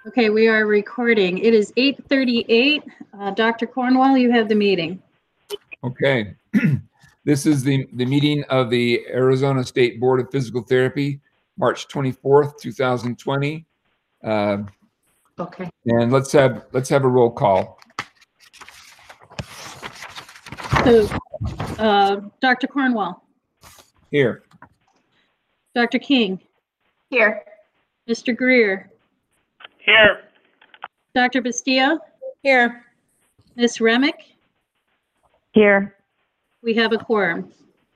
Okay, we are recording. It is 8:38. Dr. Cornwall, you have the meeting. Okay. This is the meeting of the Arizona State Board of Physical Therapy, March 24th, 2020. Okay. And let's have a roll call. So, Dr. Cornwall. Here. Dr. King. Here. Mr. Greer. Here. Dr. Bastillo. Here. Ms. Remick. Here. We have a quorum.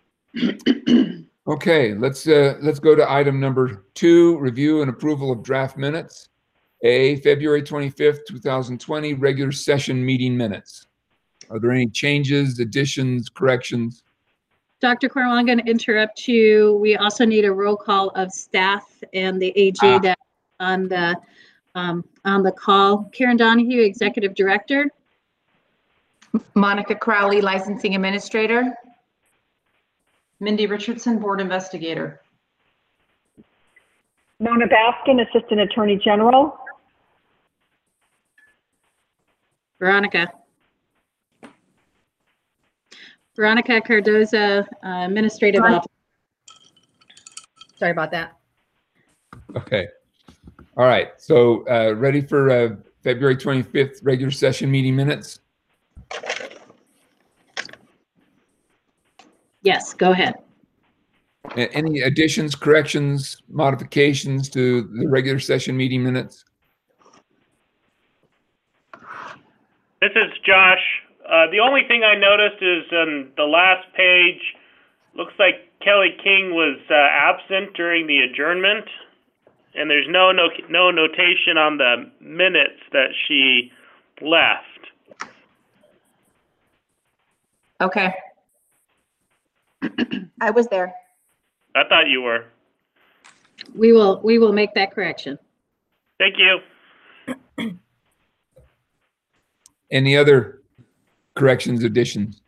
Okay, let's go to item number 2, review and approval of draft minutes. A, February 25th, 2020, regular session meeting minutes. Are there any changes, additions, corrections? Dr. Cornwall, I'm going to interrupt you. We also need a roll call of staff and the AG that on the call. Karen Donahue, Executive Director. Monica Crowley, Licensing Administrator. Mindy Richardson, Board Investigator. Mona Baskin, Assistant Attorney General. Veronica Cardoza, Administrative Officer. Sorry about that. Okay. All right. So ready for February 25th regular session meeting minutes? Yes, go ahead. Any additions, corrections, modifications to the regular session meeting minutes? This is Josh. The only thing I noticed is on the last page, looks like Kelly King was absent during the adjournment, and there's no notation on the minutes that she left. Okay. I was there. I thought you were. We will make that correction. Thank you. Any other corrections, additions?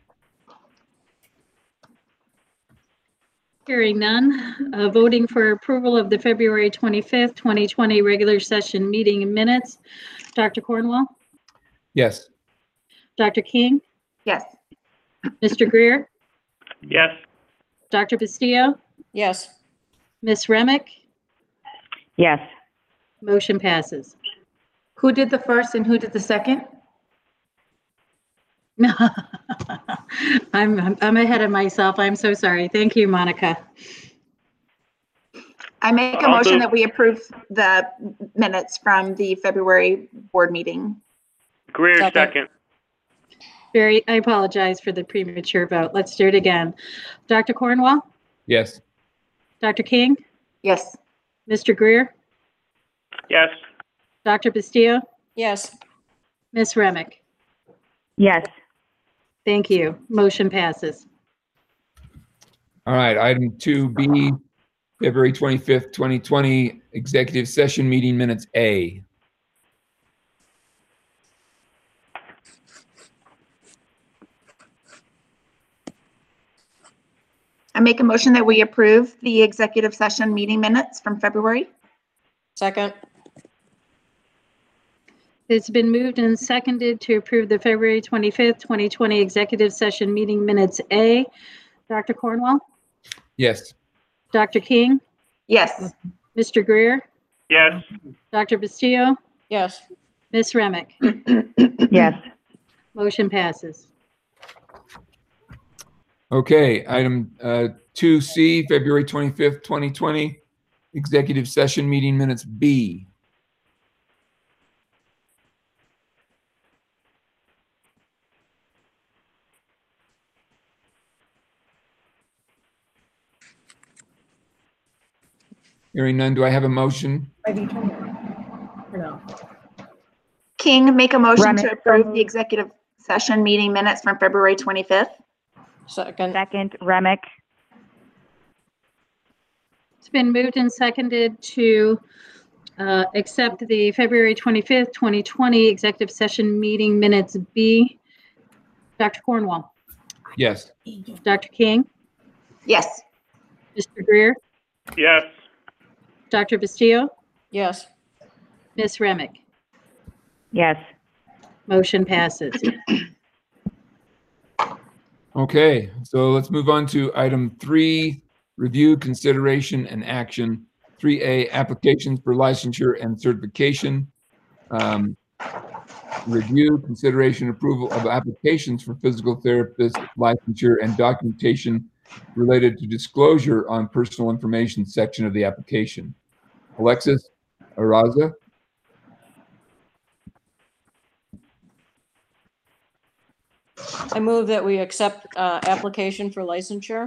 Hearing none, voting for approval of the February 25th, 2020 regular session meeting minutes. Dr. Cornwall? Yes. Dr. King? Yes. Mr. Greer? Yes. Dr. Bastillo? Yes. Ms. Remick? Yes. Motion passes. Who did the first and who did the second? I'm ahead of myself. I'm so sorry. Thank you, Monica. I make a motion that we approve the minutes from the February board meeting. Greer, second. I apologize for the premature vote. Let's do it again. Dr. Cornwall? Yes. Dr. King? Yes. Mr. Greer? Yes. Dr. Bastillo? Yes. Ms. Remick? Yes. Thank you. Motion passes. All right. Item 2B, February 25th, 2020, executive session meeting minutes A. I make a motion that we approve the executive session meeting minutes from February. Second. It's been moved and seconded to approve the February 25th, 2020 executive session meeting minutes A. Dr. Cornwall? Yes. Dr. King? Yes. Mr. Greer? Yes. Dr. Bastillo? Yes. Ms. Remick? Yes. Motion passes. Okay. Item 2C, February 25th, 2020, executive session meeting minutes B. Hearing none, do I have a motion? King, make a motion Remick. to approve the executive session meeting minutes from February 25th. Second. Second, Remick. It's been moved and seconded to accept the February 25th, 2020 executive session meeting minutes B. Dr. Cornwall? Yes. Dr. King? Yes. Mr. Greer? Yes. Dr. Bastillo? Yes. Ms. Remick? Yes. Motion passes. Okay, so let's move on to item 3, review, consideration, and action. 3A, applications for licensure and certification. Review, consideration, approval of applications for physical therapist licensure and documentation related to disclosure on personal information section of the application. Alexis Araza. I move that we accept application for licensure.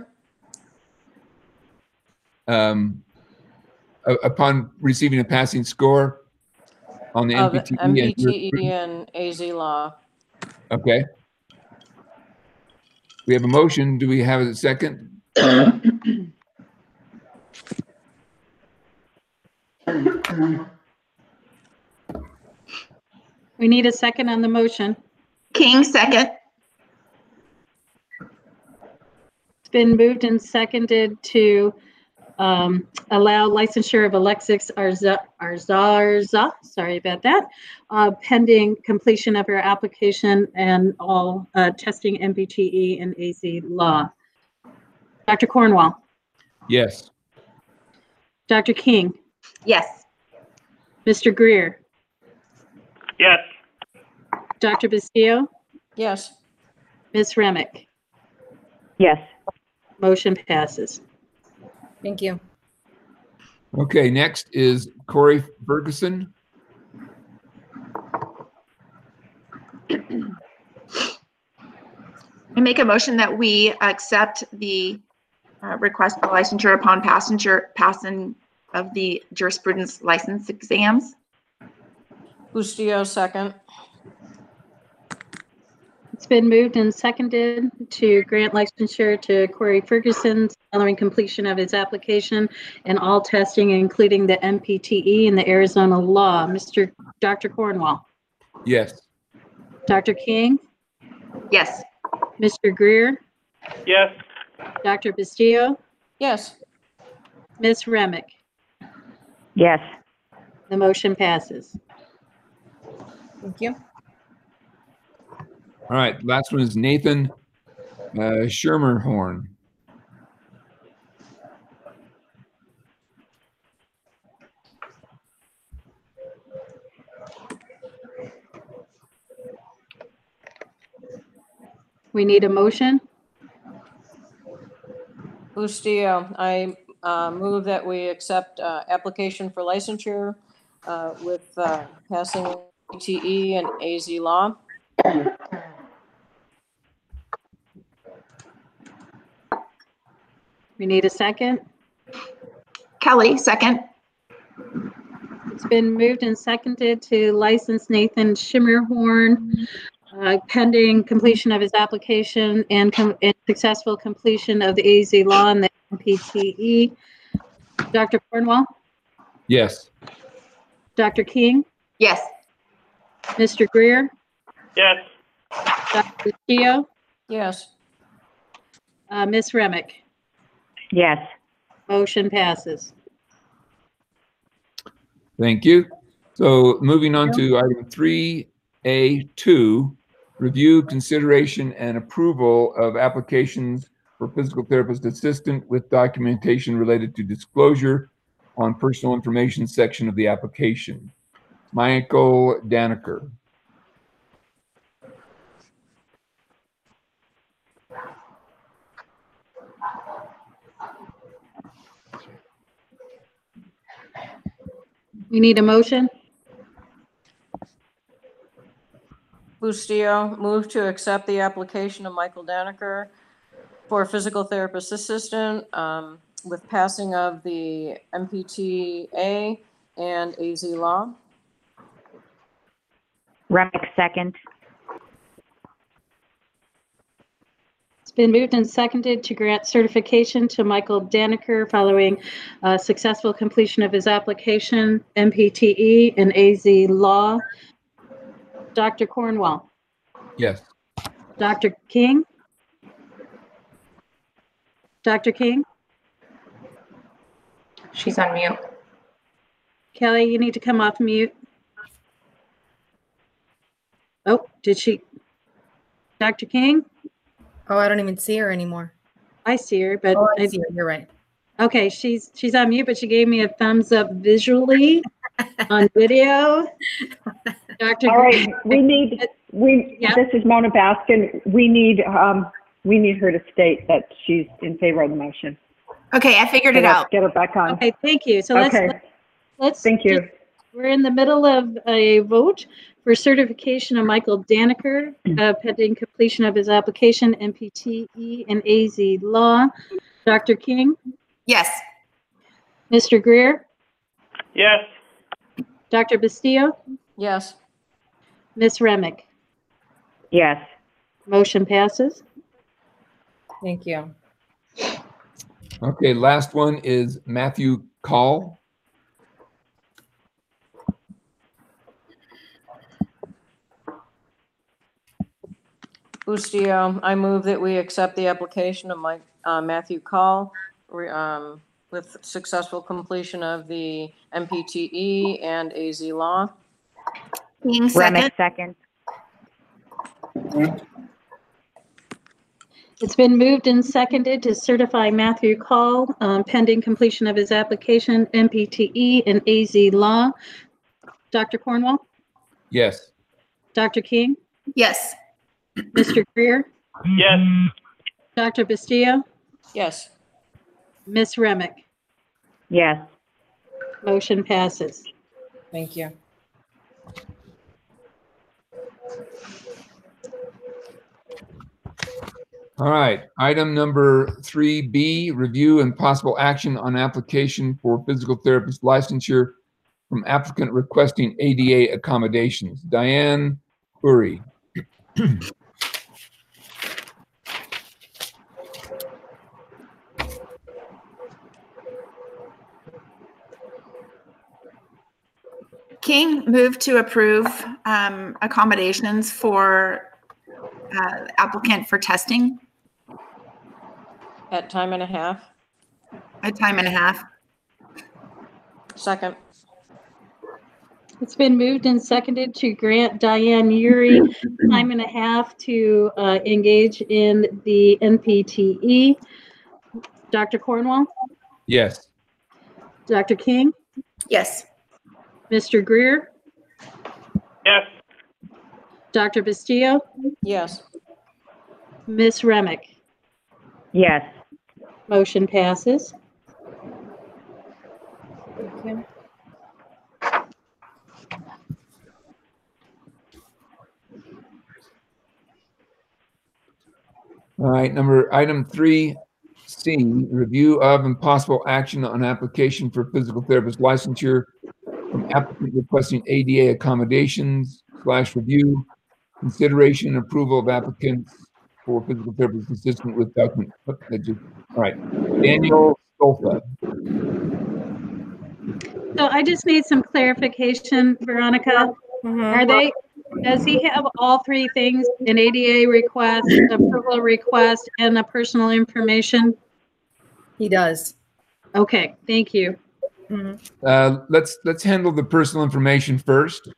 Upon receiving a passing score on the Of NPTE. MPTE and AZ law. Okay. We have a motion. Do we have a second? We need a second on the motion. King, second. It's been moved and seconded to allow licensure of Alexis Arzarza, sorry about that, pending completion of her application and all testing MPTE and AZ law. Dr. Cornwall, Yes. Dr. King, Yes. Mr. Greer, Yes. Dr. Bastillo, Yes. Ms. Remick. Yes. Motion passes. Thank you. Okay, next is Corey Ferguson. I make a motion that we accept the request for licensure upon passing of the jurisprudence license exams. Bustillo, second. It's been moved and seconded to grant licensure to Corey Ferguson following completion of his application and all testing, including the MPTE and the Arizona law. Dr. Cornwall, Yes. Dr. King, Yes. Mr. Greer, Yes. Dr. Bastillo, Yes. Ms. Remick. Yes. The motion passes. Thank you. All right, last one is Nathan Schermerhorn. We need a motion. Bustillo, I move that we accept application for licensure with passing MPTE and AZ law. We need a second. Kelly, second. It's been moved and seconded to license Nathan Schermerhorn pending completion of his application and successful completion of the AZ law and the MPTE. Dr. Cornwall, Yes. Dr. King, Yes. Mr. Greer, Yes. Dr. Castillo, Yes. Ms. Remick. Yes. Motion passes. Thank you. So moving on to item 3A2, review, consideration, and approval of applications for physical therapist assistant with documentation related to disclosure on personal information section of the application. Michael Danaker. We need a motion. Bustillo, move to accept the application of Michael Danaker for physical therapist assistant with passing of the MPTA and AZ law. Remick, second. It's been moved and seconded to grant certification to Michael Danaker following successful completion of his application, MPTE and AZ law. Dr. Cornwall, Yes. Dr. King, Dr. King, She's on mute. Kelly, you need to come off mute. Oh, did she? Dr. King? Oh, I don't even see her anymore. I see her, but Oh, I see her. You're right. okay, she's on mute, but she gave me a thumbs up visually on video. Dr. All right, Yeah. this is Mona Baskin. We need her to state that she's in favor of the motion. Okay, I figured So it let's out. get her back on. Okay, thank you. So Okay, let's thank you. we're in the middle of a vote for certification of Michael Danaker, pending completion of his application, NPTE and AZ Law. Dr. King, Yes. Mr. Greer, Yes. Dr. Bastillo, Yes. Ms. Remick. Yes. Motion passes. Thank you. Okay, last one is Matthew Call. Bustillo, I move that we accept the application of Matthew Call with successful completion of the MPTE and AZ Law. King, second. Remick, second. It's been moved and seconded to certify Matthew Call, pending completion of his application, NPTE and AZ Law. Dr. Cornwall, Yes. Dr. King, Yes. Mr. Greer, Yes. Dr. Bastillo, Yes. Ms. Remick. Yes. Motion passes. Thank you. All right, item number 3B, review and possible action on application for physical therapist licensure from applicant requesting ADA accommodations. Diane Uri. King, move to approve accommodations for applicant for testing At time and a half. a time and a half. Second. It's been moved and seconded to grant Diane Uri time and a half to engage in the NPTE. Dr. Cornwall, Yes. Dr. King, Yes. Mr. Greer, Yes. Dr. Bastillo, Yes. Ms. Remick. Yes. Motion passes. Thank you. All right, item 3C, review of and possible action on application for physical therapist licensure from applicant requesting ADA accommodations / review, consideration and approval of applicants for physical therapist consistent with document. All right, Daniel Stolfa. So I just need some clarification, Veronica. Does he have all three things, an ADA request, approval request, and a personal information? He does. Okay, thank you. Let's handle the personal information first.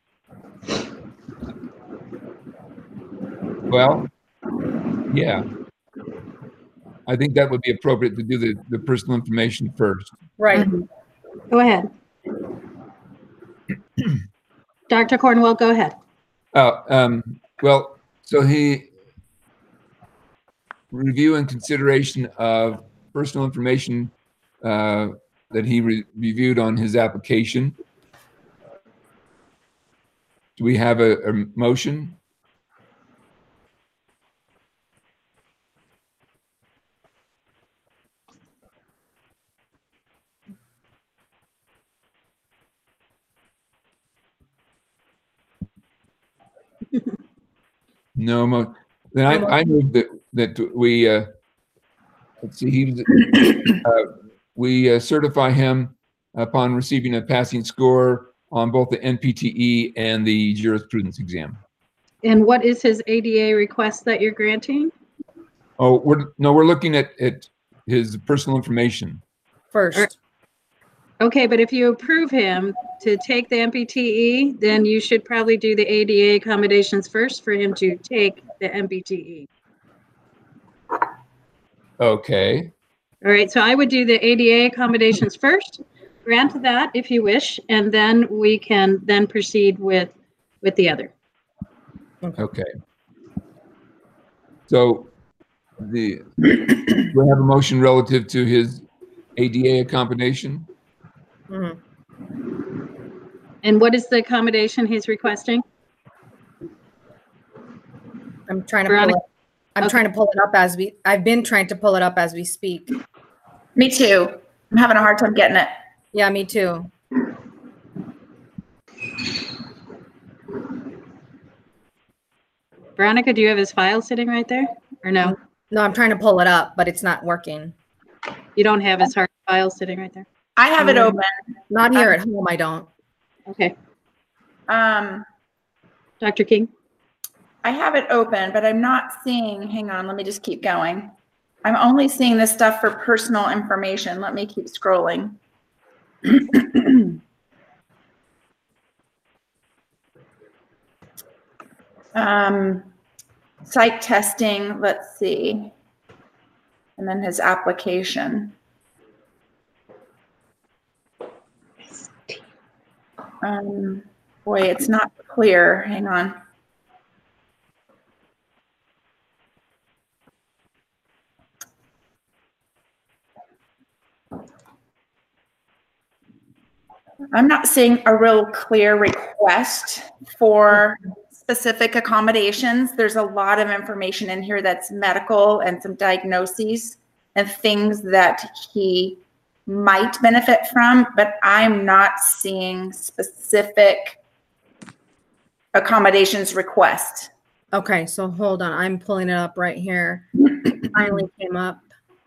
Well, yeah. I think that would be appropriate to do the personal information first. Right. Go ahead. Dr. Cornwell, go ahead. Well, so he review and consideration of personal information that he reviewed on his application. Do we have a motion? No, then I move that we let's see, we certify him upon receiving a passing score on both the NPTE and the jurisprudence exam. And what is his ADA request that you're granting? Oh, we're looking at his personal information. First. Okay, but if you approve him to take the MPTE, then you should probably do the ADA accommodations first for him to take the MPTE. Okay. All right, so I would do the ADA accommodations first, grant that if you wish, and then we can then proceed with the other. Okay. So we have a motion relative to his ADA accommodation. Mhm. And what is the accommodation he's requesting? I'm trying to pull Veronica? it. I'm Okay. trying to pull it up I've been trying to pull it up as we speak. Me too. I'm having a hard time getting it. Yeah, me too. Veronica, do you have his file sitting right there? Or no? No, I'm trying to pull it up, but it's not working. You don't have his hard file sitting right there? I have it open. Not here at home, I don't. Okay. Um, Dr. King? I have it open, but I'm not seeing, hang on, let me just keep going. I'm only seeing this stuff for personal information. Let me keep scrolling. Psych testing, let's see. And then his application. Boy, it's not clear. Hang on. I'm not seeing a real clear request for specific accommodations. There's a lot of information in here that's medical and some diagnoses and things that he might benefit from, but I'm not seeing specific accommodations request. Okay, so hold on. I'm pulling it up right here. Finally came up.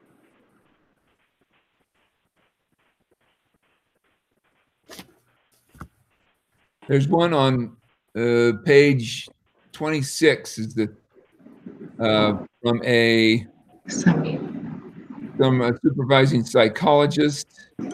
There's one on page 26 is the from some supervising psychologist.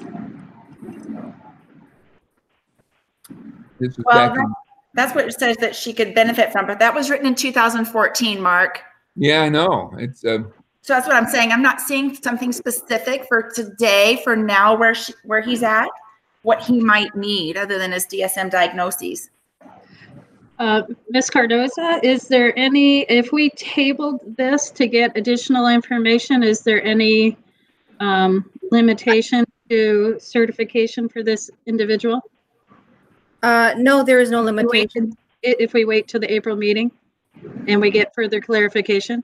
This was Well, back in, that's what it says that she could benefit from, but that was written in 2014, Mark. yeah, I know. It's So that's what I'm saying. I'm not seeing something specific for today, for now, where he's at, what he might need other than his DSM diagnoses. Ms. Cardoza, is there any, if we tabled this to get additional information, is there any limitation to certification for this individual? No, there is no limitation. If we wait till the April meeting and we get further clarification?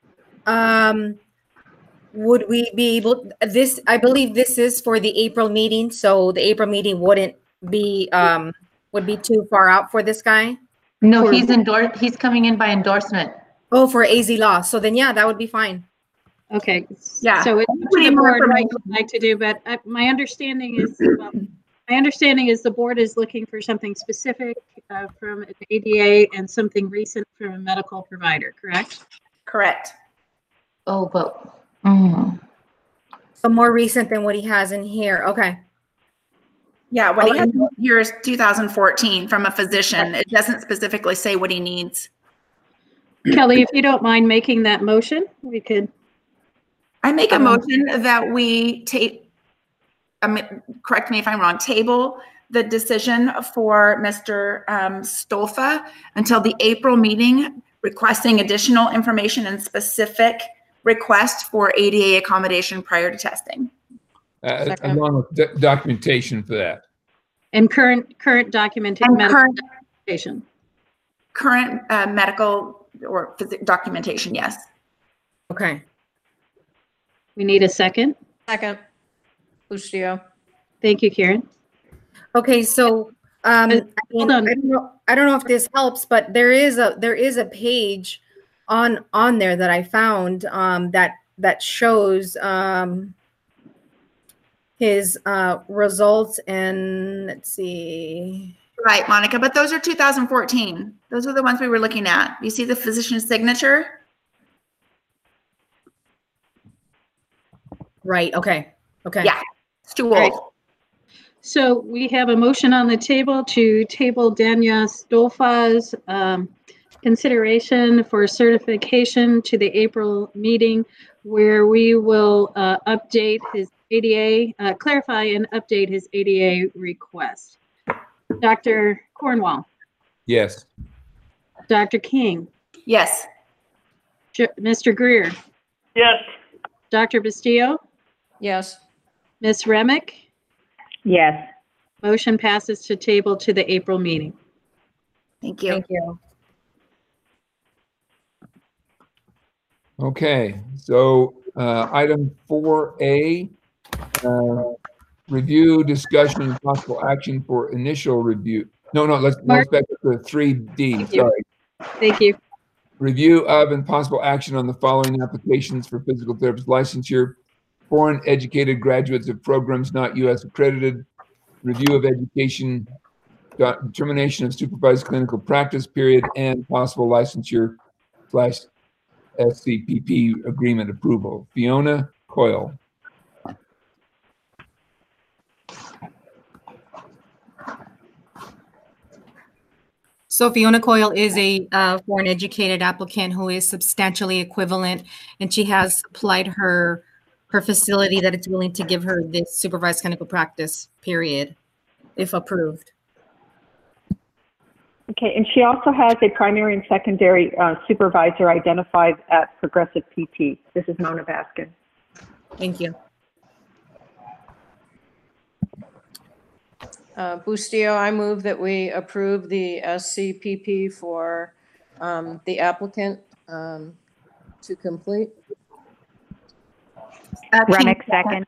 Would we be able, I believe this is for the April meeting, so the April meeting wouldn't be, would be too far out for this guy? No, he's coming in by endorsement. Oh, for AZ Law. So then, yeah, that would be fine. Okay. Yeah. So it's what the board might like to do, but my understanding is, the board is looking for something specific from an ADA and something recent from a medical provider, correct? Correct. Oh, but So more recent than what he has in here. Okay. Yeah, what he has here is 2014 from a physician. It doesn't specifically say what he needs. Kelly, if you don't mind making that motion, we could. I make a motion that we correct me if I'm wrong, table the decision for Mr. Stolfa until the April meeting, requesting additional information and specific requests for ADA accommodation prior to testing. along with documentation for that. And current documentation. Current medical or documentation, yes. Okay. We need a second. Second. Ustio. Thank you, Karen. Okay, so Hold on. I don't know if this helps, but there is a page on there that I found that shows his results, and let's see. Right, Monica, but those are 2014. Those are the ones we were looking at. You see the physician's signature? Right. Okay. Okay. Yeah, it's too old. Right. So we have a motion on the table to table Danya Stolfa's consideration for certification to the April meeting, where we will update his ADA, clarify and update his ADA request. Dr. Cornwall, Yes. Dr. King, Yes. Mr. Greer, Yes. Dr. Bastillo, Yes. Ms. Remick. Yes. Motion passes to table to the April meeting. Thank you. Thank you. Okay, so item 4A, review, discussion, and possible action for initial review. No, let's Mark? back up to 3D, Thank you. sorry. Thank you. Review of and possible action on the following applications for physical therapist licensure: foreign educated graduates of programs not U.S. accredited, review of education, determination of supervised clinical practice period, and possible licensure / SCPP agreement approval. Fiona Coyle. So Fiona Coyle is a foreign educated applicant who is substantially equivalent, and she has applied her facility that it's willing to give her this supervised clinical practice period, if approved. Okay, and she also has a primary and secondary supervisor identified at Progressive PT. This is Mona Baskin. Thank you. Bustillo, I move that we approve the SCPP for the applicant to complete. Remick, second.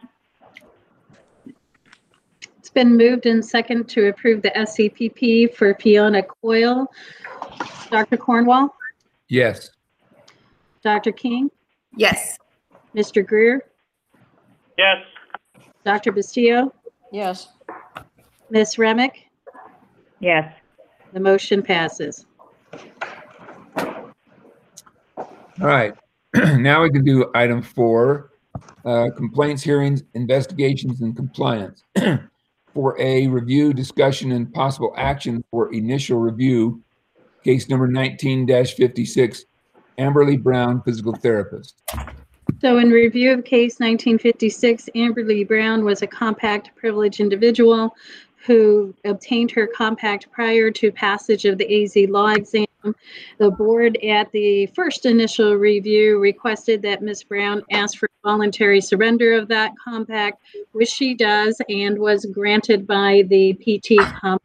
It's been moved and second to approve the SCPP for Fiona Coyle. Dr. Cornwall, Yes. Dr. King, Yes. Mr. Greer, Yes. Dr. Bastillo, Yes. Ms. Remick. Yes. The motion passes. All right. Now we can do item 4, complaints, hearings, investigations, and compliance. 4A, review, discussion, and possible action for initial review, case number 19-56, Amberly Brown, physical therapist. So in review of case 1956, Amberly Brown was a compact privileged individual who obtained her compact prior to passage of the AZ law exam. The board at the first initial review requested that Ms. Brown ask for voluntary surrender of that compact, which she does and was granted by the PT compact.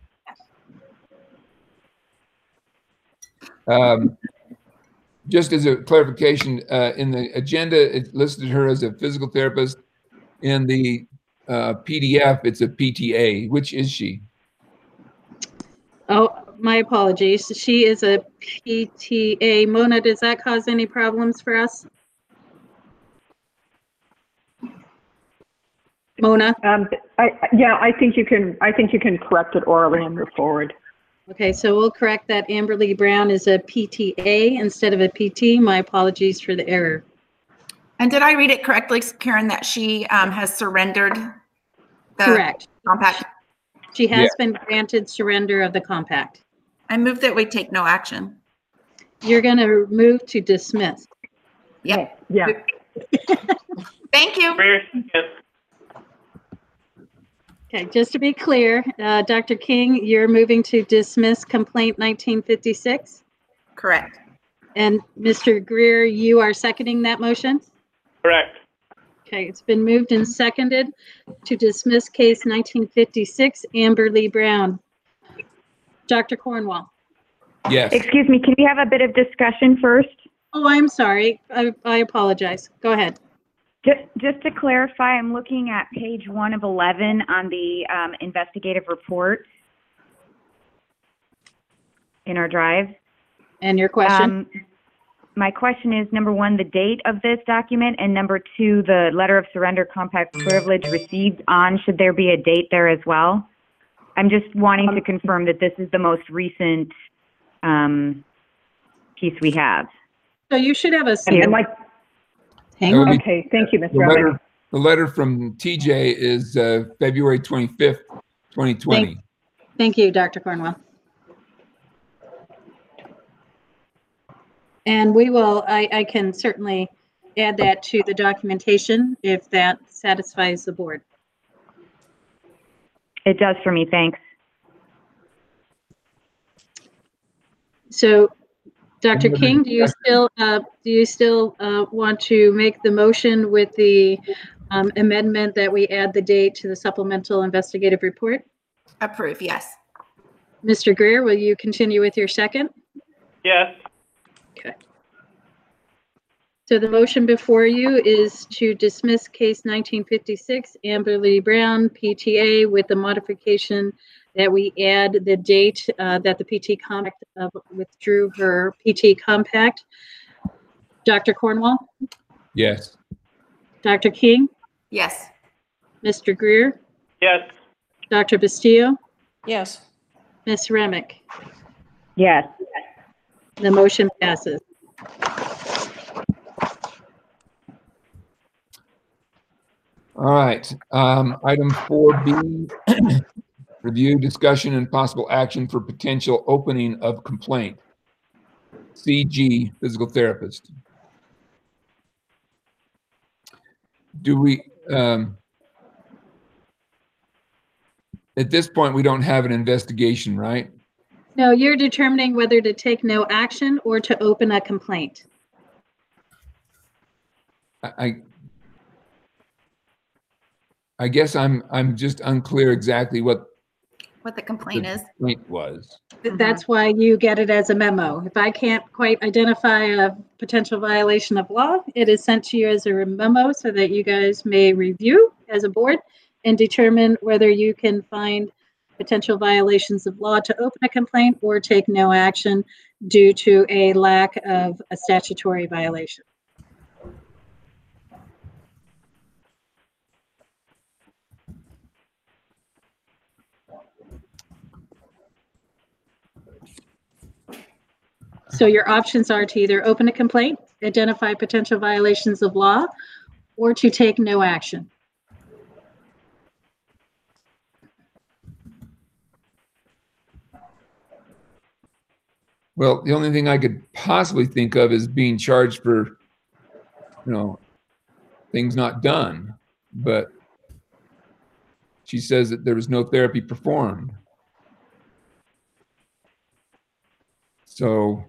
Just as a clarification, in the agenda, it listed her as a physical therapist. In the PDF, it's a PTA. Which is she? Oh, my apologies. She is a PTA. Mona, does that cause any problems for us? Mona? I think you can correct it orally and move forward. Okay, so we'll correct that Amberly Brown is a PTA instead of a PT. My apologies for the error. And did I read it correctly, Karen, that she has surrendered the Correct. compact? She has been granted surrender of the compact. I move that we take no action. You're going to move to dismiss. Yep. Yeah. Thank you. Greer, yes. Okay, just to be clear, Dr. King, you're moving to dismiss complaint 1956? Correct. And Mr. Greer, you are seconding that motion? Correct. Okay, it's been moved and seconded to dismiss case 1956, Amberly Brown. Dr. Cornwall. Yes. Excuse me, can we have a bit of discussion first? Oh, I'm sorry. I apologize. Go ahead. Just to clarify, I'm looking at page 1 of 11 on the investigative report in our drive. And your question? My question is, number 1, the date of this document, and number 2, the letter of surrender compact privilege received on. Should there be a date there as well? I'm just wanting to confirm that this is the most recent piece we have. So you should have a... Hang on. Okay, thank you, Ms. Remick. The letter from TJ is February 25th, 2020. Thank you, Dr. Cornwell. And we will, I can certainly add that to the documentation if that satisfies the board. It does for me, thanks. So, Dr. King, do you still want to make the motion with the amendment that we add the date to the supplemental investigative report? Approve, yes. Mr. Greer, will you continue with your second? Yes. Okay. So the motion before you is to dismiss case 1956, Amberly Brown, PTA, with the modification that we add the date that the PT Compact withdrew her PT Compact. Dr. Cornwell? Yes. Dr. King? Yes. Mr. Greer? Yes. Dr. Bastillo? Yes. Ms. Remick? Yes. The motion passes. All right. Item 4B, review, discussion, and possible action for potential opening of complaint. CG, physical therapist. Do we, at this point, we don't have an investigation, right? No, you're determining whether to take no action or to open a complaint. I guess I'm just unclear exactly what What the complaint the is. complaint was. That's why you get it as a memo. If I can't quite identify a potential violation of law, it is sent to you as a memo so that you guys may review as a board and determine whether you can find potential violations of law to open a complaint or take no action due to a lack of a statutory violation. So your options are to either open a complaint, identify potential violations of law, or to take no action. Well, the only thing I could possibly think of is being charged for, things not done. But she says that there was no therapy performed. So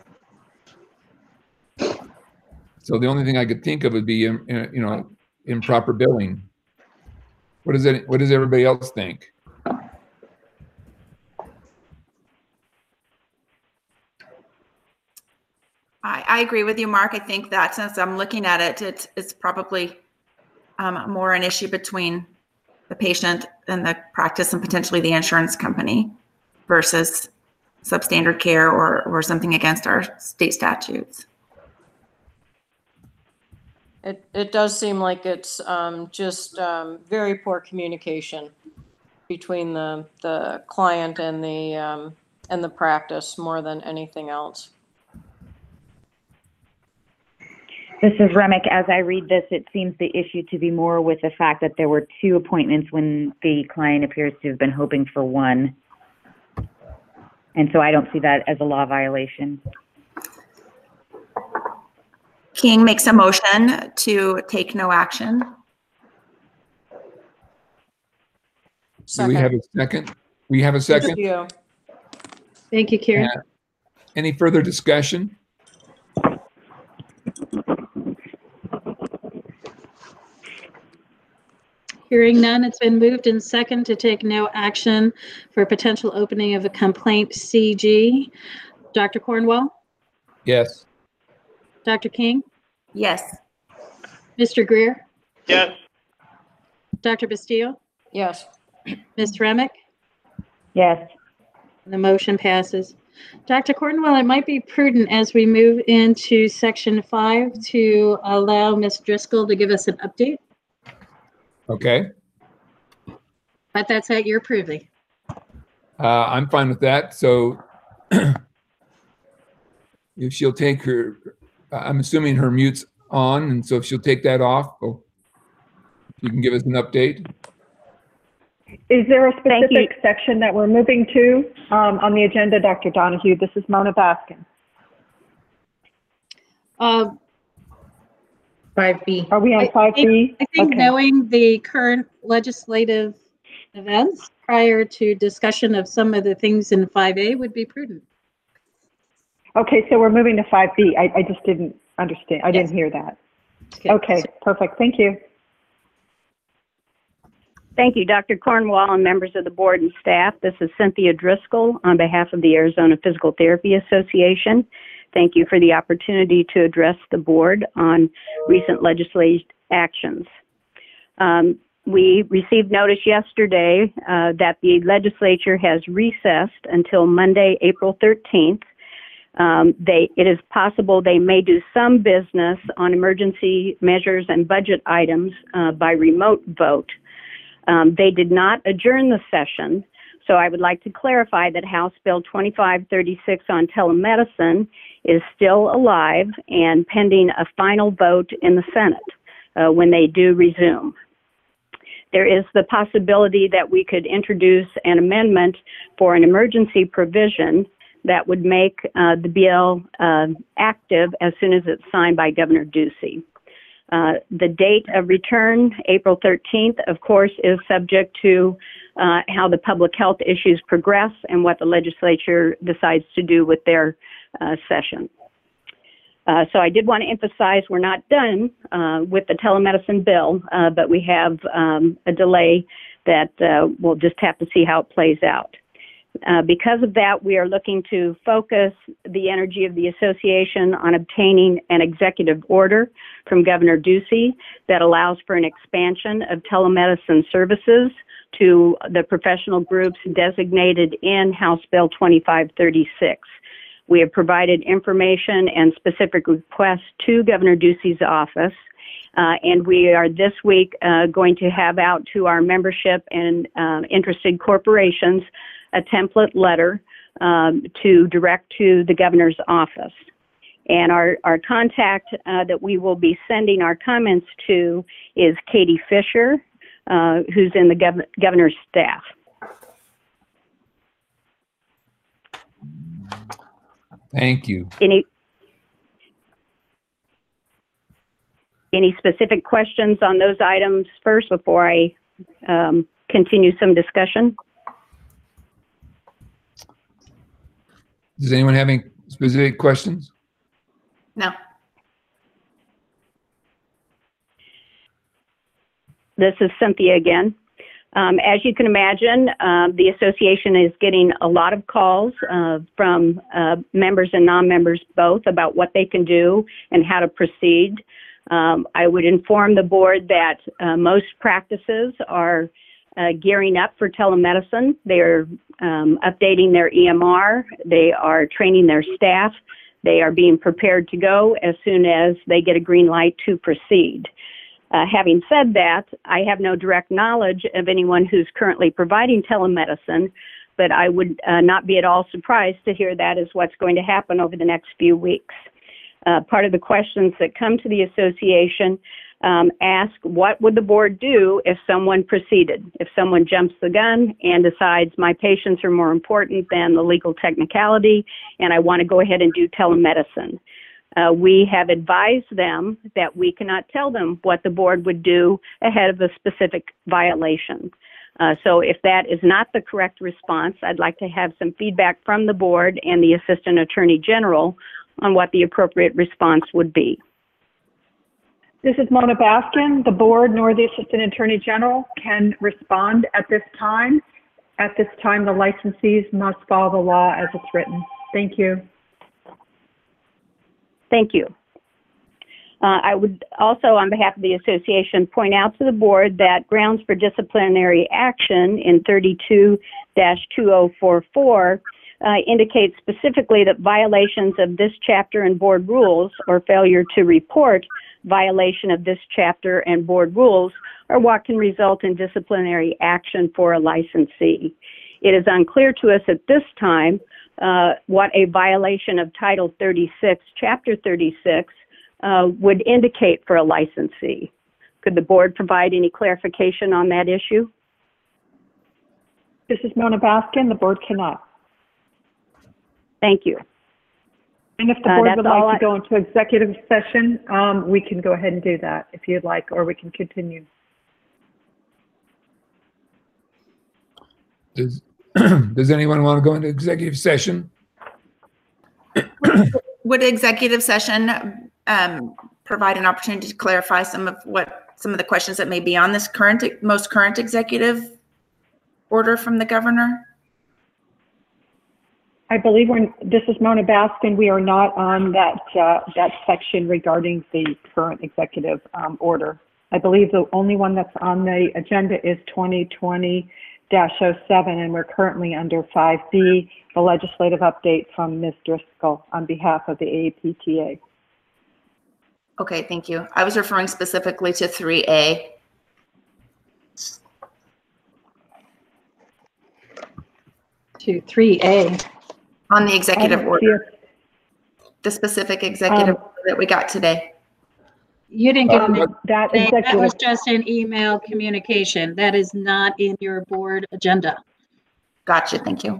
the only thing I could think of would be, improper billing. What does everybody else think? I agree with you, Mark. I think that since I'm looking at it, it's probably more an issue between the patient and the practice and potentially the insurance company versus substandard care or something against our state statutes. It does seem like it's just very poor communication between the client and the practice more than anything else. This is Remick. As I read this, it seems the issue to be more with the fact that there were 2 appointments when the client appears to have been hoping for 1. And so I don't see that as a law violation. King makes a motion to take no action. Do we have a second? We have a second? Thank you, Karen. Any further discussion? Hearing none, it's been moved and second to take no action for potential opening of a complaint CG. Dr. Cornwell? Yes. Dr. King? Yes. Mr. Greer? Yes. Dr. Bastillo? Yes. Ms. Remick? Yes. The motion passes. Dr. Cornwell, it might be prudent as we move into section 5 to allow Ms. Driscoll to give us an update, Okay. but that's at your privy. I'm fine with that. So if she'll take her, I'm assuming her mute's on, and so if she'll take that off, you can give us an update. Is there a Thank you. specific section that we're moving to on the agenda, Dr. Donahue? This is Mona Baskin. 5B. Are we on 5B? I think Okay. knowing the current legislative events prior to discussion of some of the things in 5A would be prudent. Okay, so we're moving to 5B. I just didn't understand. I didn't hear that. Okay, perfect. Thank you. Thank you, Dr. Cornwall and members of the board and staff. This is Cynthia Driscoll on behalf of the Arizona Physical Therapy Association. Thank you for the opportunity to address the board on recent legislative actions. We received notice yesterday that the legislature has recessed until Monday, April 13th. It is possible they may do some business on emergency measures and budget items by remote vote. They did not adjourn the session, so I would like to clarify that House Bill 2536 on telemedicine is still alive and pending a final vote in the Senate when they do resume. There is the possibility that we could introduce an amendment for an emergency provision that would make the bill active as soon as it's signed by Governor Ducey. The date of return, April 13th, of course, is subject to how the public health issues progress and what the legislature decides to do with their session. So I did want to emphasize we're not done with the telemedicine bill, but we have a delay that we'll just have to see how it plays out. Because of that, we are looking to focus the energy of the association on obtaining an executive order from Governor Ducey that allows for an expansion of telemedicine services to the professional groups designated in House Bill 2536. We have provided information and specific requests to Governor Ducey's office, and we are this week going to have out to our membership and interested corporations a template letter to direct to the governor's office. And our contact that we will be sending our comments to is Katie Fisher, who's in the governor's staff. Thank you. Any specific questions on those items first before I continue some discussion? Does anyone have any specific questions? No. This is Cynthia again. As you can imagine, the association is getting a lot of calls from members and non-members both about what they can do and how to proceed. I would inform the board that most practices are gearing up for telemedicine. They're updating their EMR. They are training their staff. They are being prepared to go as soon as they get a green light to proceed. Having said that, I have no direct knowledge of anyone who's currently providing telemedicine, but I would not be at all surprised to hear that is what's going to happen over the next few weeks. Part of the questions that come to the association ask, what would the board do if someone proceeded? If someone jumps the gun and decides my patients are more important than the legal technicality and I want to go ahead and do telemedicine. We have advised them that we cannot tell them what the board would do ahead of a specific violation. So if that is not the correct response, I'd like to have some feedback from the board and the Assistant Attorney General on what the appropriate response would be. This is Mona Baskin. The board nor the Assistant Attorney General can respond at this time. At this time, the licensees must follow the law as it's written. Thank you. Thank you. I would also, on behalf of the association, point out to the board that grounds for disciplinary action in 32-2044 indicates specifically that violations of this chapter and board rules or failure to report violation of this chapter and board rules are what can result in disciplinary action for a licensee. It is unclear to us at this time what a violation of Title 36, Chapter 36 would indicate for a licensee. Could the board provide any clarification on that issue? This is Mona Baskin. The board cannot. Thank you. And if the board That's would all like to go into executive session, we can go ahead and do that if you'd like, or we can continue. Does anyone want to go into executive session? Would executive session provide an opportunity to clarify some of the questions that may be on this most current executive order from the governor? I believe this is Mona Baskin. We are not on that section regarding the current executive order. I believe the only one that's on the agenda is 2020-07, and we're currently under 5B, the legislative update from Ms. Driscoll on behalf of the AAPTA. Okay, thank you. I was referring specifically to 3A. To 3A. On the executive order, Yes. the specific executive order that we got today. You didn't get an That that was executive, just an email communication. That is not in your board agenda. Gotcha, thank you.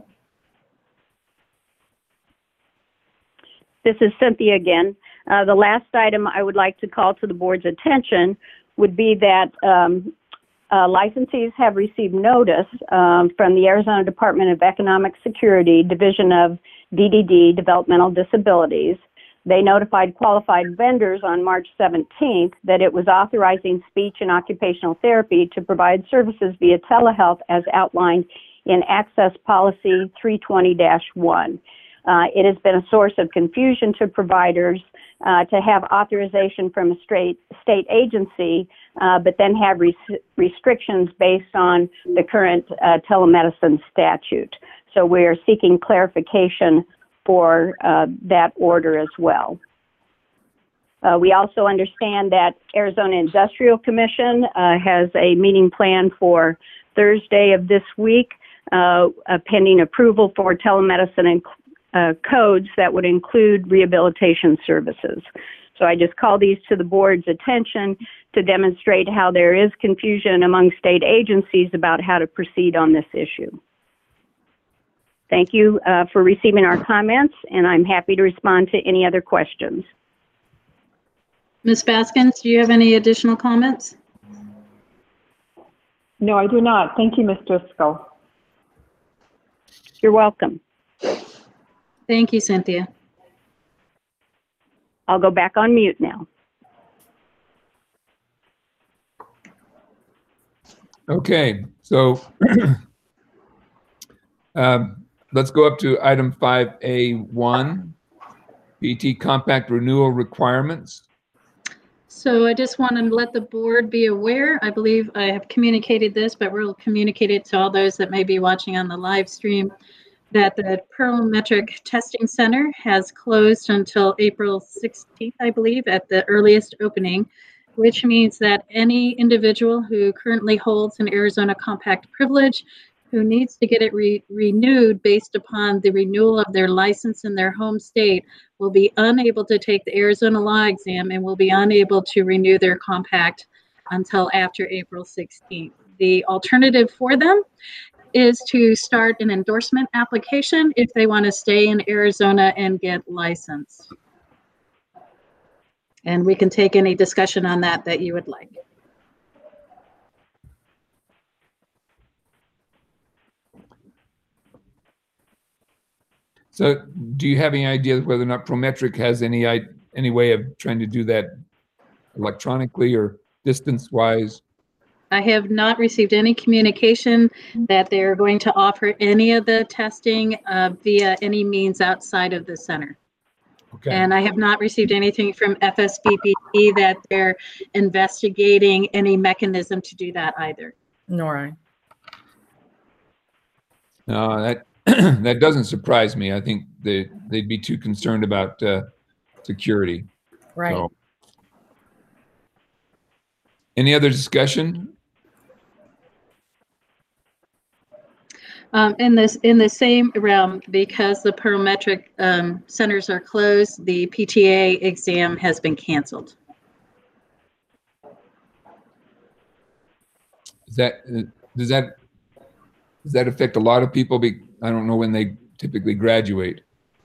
This is Cynthia again. The last item I would like to call to the board's attention would be that licensees have received notice from the Arizona Department of Economic Security, Division of DDD, Developmental Disabilities. They notified qualified vendors on March 17th that it was authorizing speech and occupational therapy to provide services via telehealth as outlined in Access Policy 320-1. It has been a source of confusion to providers to have authorization from a state agency, but then have restrictions based on the current telemedicine statute. So we are seeking clarification for that order as well. We also understand that Arizona Industrial Commission has a meeting planned for Thursday of this week, pending approval for telemedicine and codes that would include rehabilitation services. So I just call these to the board's attention to demonstrate how there is confusion among state agencies about how to proceed on this issue. Thank you for receiving our comments, and I'm happy to respond to any other questions. Ms. Baskins, do you have any additional comments? no, I do not. Thank you, Ms. Driscoll. You're welcome. Thank you, Cynthia. I'll go back on mute now. Okay, so let's go up to item 5A1, PT Compact Renewal Requirements. So I just want to let the board be aware. I believe I have communicated this, but we'll communicate it to all those that may be watching on the live stream, that the Parametric Testing Center has closed until April 16th, I believe, at the earliest opening, which means that any individual who currently holds an Arizona Compact privilege who needs to get it renewed based upon the renewal of their license in their home state will be unable to take the Arizona law exam and will be unable to renew their compact until after April 16th. The alternative for them is to start an endorsement application if they want to stay in Arizona and get licensed. And we can take any discussion on that you would like. So do you have any idea whether or not Prometric has any way of trying to do that electronically or distance-wise? I have not received any communication that they're going to offer any of the testing via any means outside of the center. Okay. And I have not received anything from FSBPE that they're investigating any mechanism to do that either. Nor I. No, that that doesn't surprise me. I think they'd be too concerned about security. Right. So. Any other discussion? In the same realm, because the Parametric centers are closed, the PTA exam has been canceled. Does that Does that affect a lot of people? I don't know when they typically graduate.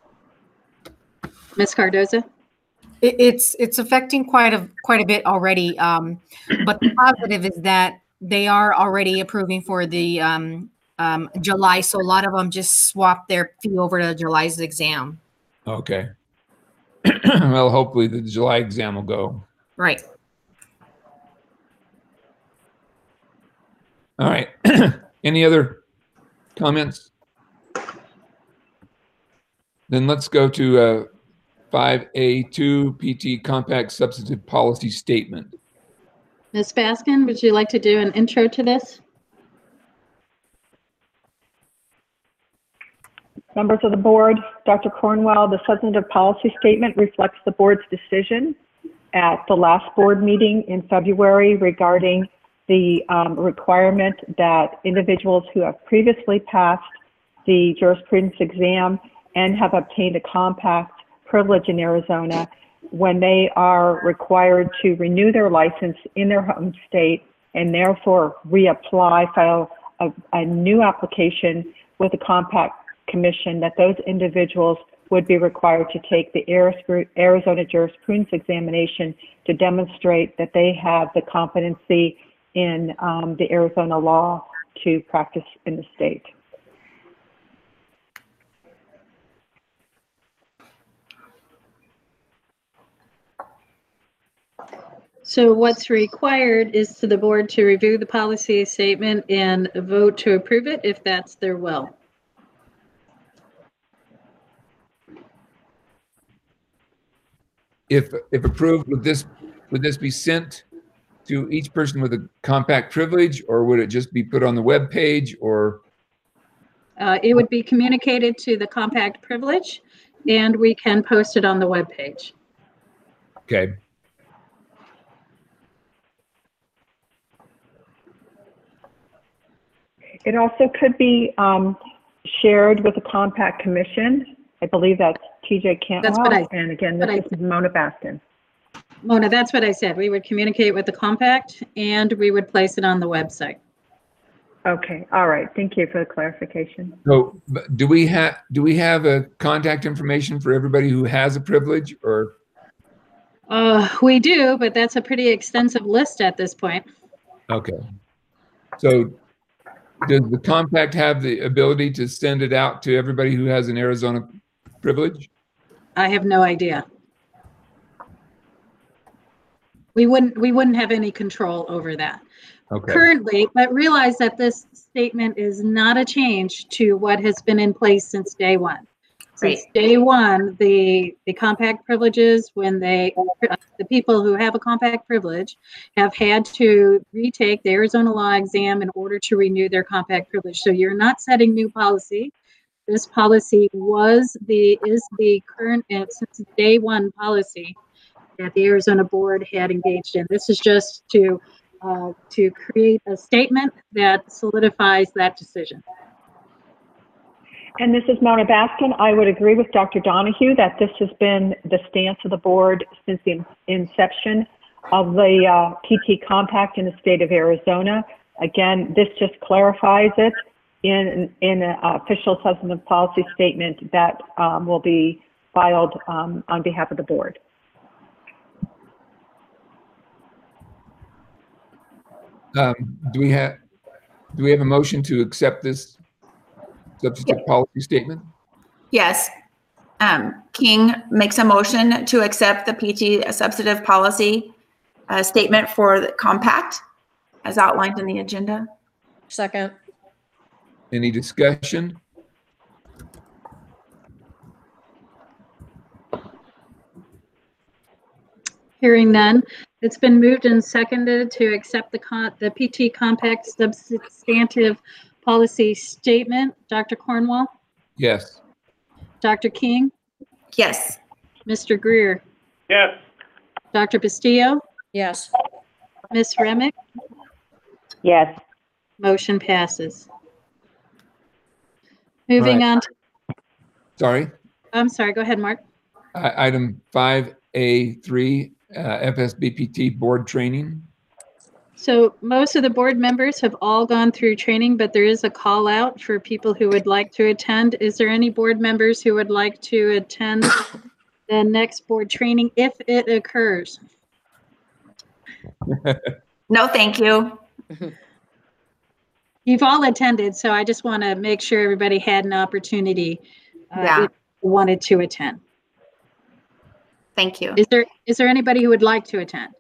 Ms. Cardoza? It's affecting quite a bit already. But the positive is that they are already approving for the July. So a lot of them just swap their fee over to July's exam. Okay. Well, hopefully the July exam will go. Right. All right. Any other comments? Then let's go to 5A2 PT Compact Substantive Policy Statement. Ms. Baskin, would you like to do an intro to this? Members of the board, Dr. Cornwell, the substantive policy statement reflects the board's decision at the last board meeting in February regarding the requirement that individuals who have previously passed the jurisprudence exam and have obtained a compact privilege in Arizona, when they are required to renew their license in their home state and therefore reapply, file a new application with the compact commission, that those individuals would be required to take the Arizona jurisprudence examination to demonstrate that they have the competency in the Arizona law to practice in the state. So what's required is to the board to review the policy statement and vote to approve it if that's their will. If approved, would this be sent to each person with a compact privilege, or would it just be put on the web page, or? It would be communicated to the compact privilege, and we can post it on the web page. Okay. It also could be shared with the compact commission. I believe that's TJ Cantwell. And again, this is Mona Baskin. Mona, that's what I said. We would communicate with the compact and we would place it on the website. Okay. All right. Thank you for the clarification. So do we have a contact information for everybody who has a privilege, or? We do, but that's a pretty extensive list at this point. Okay. So does the compact have the ability to send it out to everybody who has an Arizona privilege? I have no idea. We wouldn't have any control over that. Okay. Currently, but realize that this statement is not a change to what has been in place since day one. Since day one, the compact privileges, when the people who have a compact privilege have had to retake the Arizona law exam in order to renew their compact privilege. So you're not setting new policy. This policy is the current and since day one policy that the Arizona board had engaged in. This is just to create a statement that solidifies that decision. And this is Mona Baskin. I would agree with Dr. Donahue that this has been the stance of the board since the inception of the PT Compact in the state of Arizona. Again, this just clarifies it in an official substantive policy statement that will be filed on behalf of the board. Do we have a motion to accept this substantive policy statement? Yes. King makes a motion to accept the PT substantive policy statement for the compact as outlined in the agenda. Second. Any discussion? Hearing none, it's been moved and seconded to accept the PT Compact substantive policy statement. Dr. Cornwell? Yes. Dr. King? Yes. Mr. Greer? Yes. Dr. Bastillo? Yes. Ms. Remick? Yes. Motion passes. Moving on. Sorry. I'm sorry. Go ahead, Mark. Item 5A3, FSBPT board training. So most of the board members have all gone through training, but there is a call out for people who would like to attend. Is there any board members who would like to attend the next board training if it occurs? No, thank you. You've all attended, so I just want to make sure everybody had an opportunity Yeah. if you wanted to attend. Thank you. Is there anybody who would like to attend?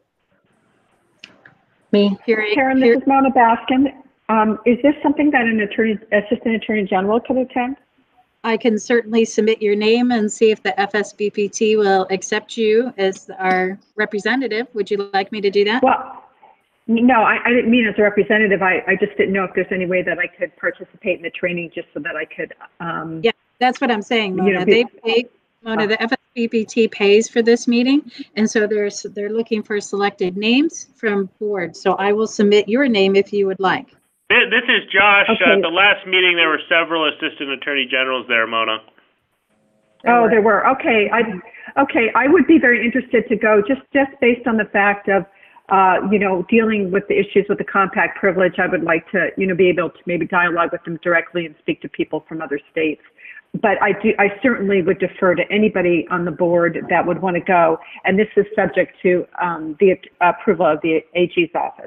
Me. Karen, this is Mona Baskin. Is this something that an assistant attorney general could attend? I can certainly submit your name and see if the FSBPT will accept you as our representative. Would you like me to do that? Well, no, I didn't mean as a representative. I just didn't know if there's any way that I could participate in the training just so that I could. Yeah, that's what I'm saying, Mona. You know, They pay, Mona, the FSBPT pays for this meeting, and so they're looking for selected names from board. So I will submit your name if you would like. This is Josh. Okay. The last meeting, there were several assistant attorney generals there, Mona. Oh, there were. Okay. I would be very interested to go just based on the fact of, dealing with the issues with the compact privilege. I would like to, be able to maybe dialogue with them directly and speak to people from other states. But I certainly would defer to anybody on the board that would want to go. And this is subject to the approval of the AG's office.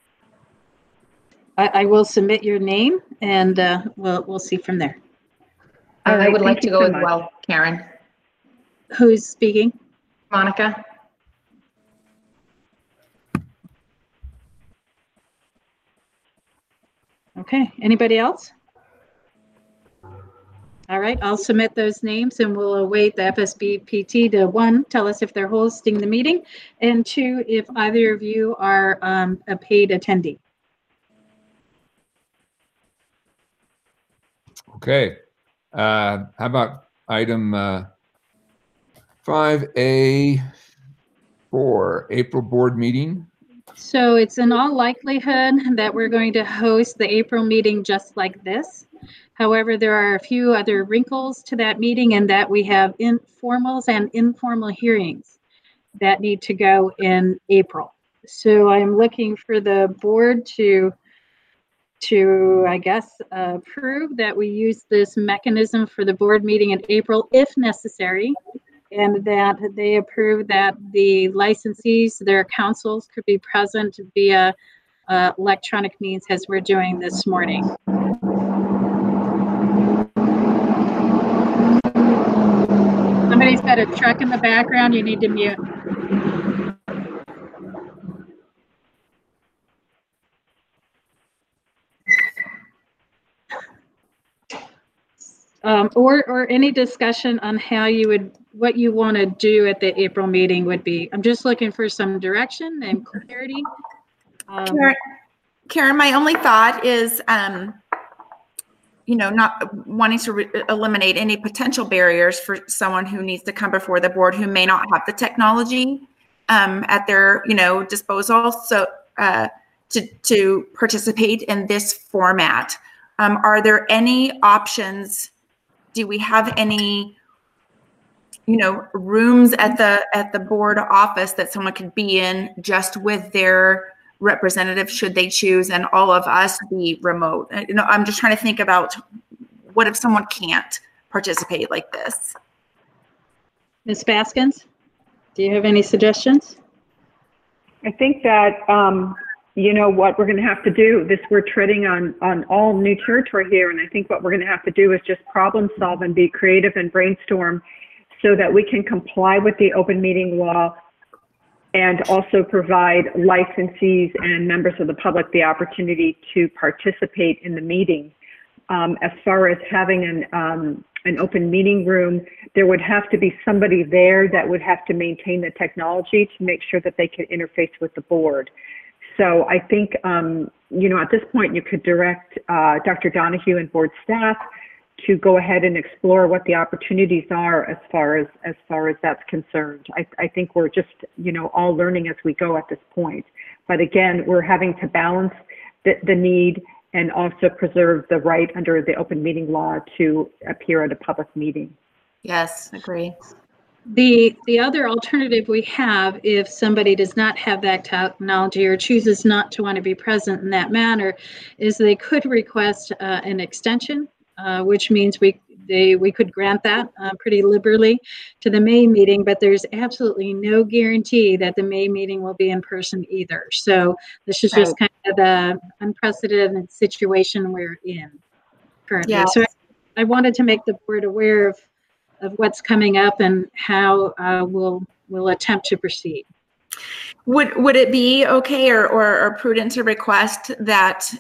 I will submit your name, and we'll see from there. All I right, would like thank to you go so as much. well, Karen. Who's speaking? Monica? Okay, anybody else? All right, I'll submit those names and we'll await the FSBPT to, one, tell us if they're hosting the meeting, and two, if either of you are a paid attendee. Okay. How about item 5A4, April board meeting? So it's in all likelihood that we're going to host the April meeting just like this. However, there are a few other wrinkles to that meeting, in that we have informals and informal hearings that need to go in April. So I'm looking for the board to I guess, approve that we use this mechanism for the board meeting in April if necessary, and that they approve that the licensees, their counsels, could be present via electronic means as we're doing this morning. Somebody's got a truck in the background. You need to mute. Or any discussion on how you would, what you want to do at the April meeting would be. I'm just looking for some direction and clarity. Karen, my only thought is, not wanting to eliminate any potential barriers for someone who needs to come before the board who may not have the technology at their, disposal. So to participate in this format, are there any options? Do we have any, rooms at the board office that someone could be in just with their representative, should they choose, and all of us be remote? I'm just trying to think about what if someone can't participate like this. Ms. Baskins, do you have any suggestions? I think that, what we're going to have to do, we're treading on all new territory here. And I think what we're going to have to do is just problem solve and be creative and brainstorm so that we can comply with the open meeting law and also provide licensees and members of the public the opportunity to participate in the meeting. As far as having an open meeting room, there would have to be somebody there that would have to maintain the technology to make sure that they could interface with the board. So I think, at this point, you could direct Dr. Donahue and board staff to go ahead and explore what the opportunities are as far as that's concerned. I think we're just, all learning as we go at this point. But again, we're having to balance the need and also preserve the right under the open meeting law to appear at a public meeting. Yes, agree. The other alternative we have, if somebody does not have that technology or chooses not to want to be present in that manner, is they could request an extension, which means we could grant that pretty liberally to the May meeting, but there's absolutely no guarantee that the May meeting will be in person either. So this is just kind of the unprecedented situation we're in currently. Yes. So I wanted to make the board aware of what's coming up and how we'll attempt to proceed. Would it be okay or prudent to request that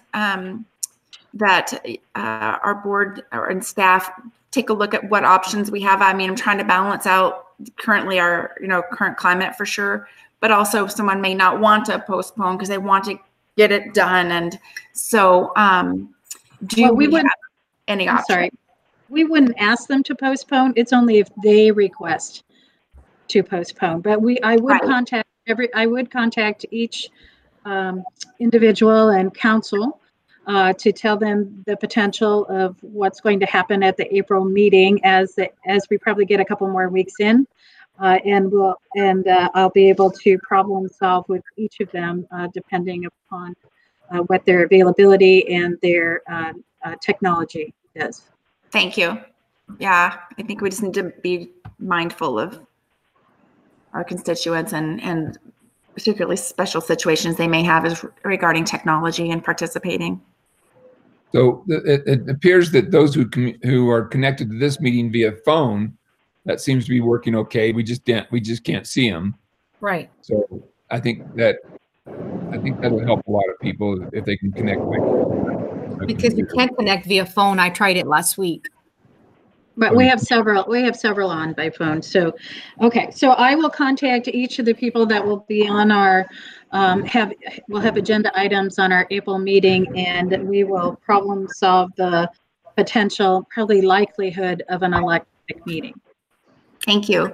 our board and staff take a look at what options we have? I mean, I'm trying to balance out currently our current climate for sure, but also someone may not want to postpone because they want to get it done, and so we have any options? Sorry. We wouldn't ask them to postpone. It's only if they request to postpone. But I would contact each individual and council to tell them the potential of what's going to happen at the April meeting as we probably get a couple more weeks in, and I'll be able to problem solve with each of them depending upon what their availability and their technology is. Thank you. Yeah, I think we just need to be mindful of our constituents and particularly special situations they may have as regarding technology and participating. So it appears that those who are connected to this meeting via phone, that seems to be working okay. We just can't see them. Right. So I think that'll help a lot of people if they can connect. Because you can't connect via phone. I tried it last week. But we have several on by phone. So, okay. So I will contact each of the people that will be on our, we'll have agenda items on our April meeting, and we will problem solve the potential, probably likelihood of an electronic meeting. Thank you.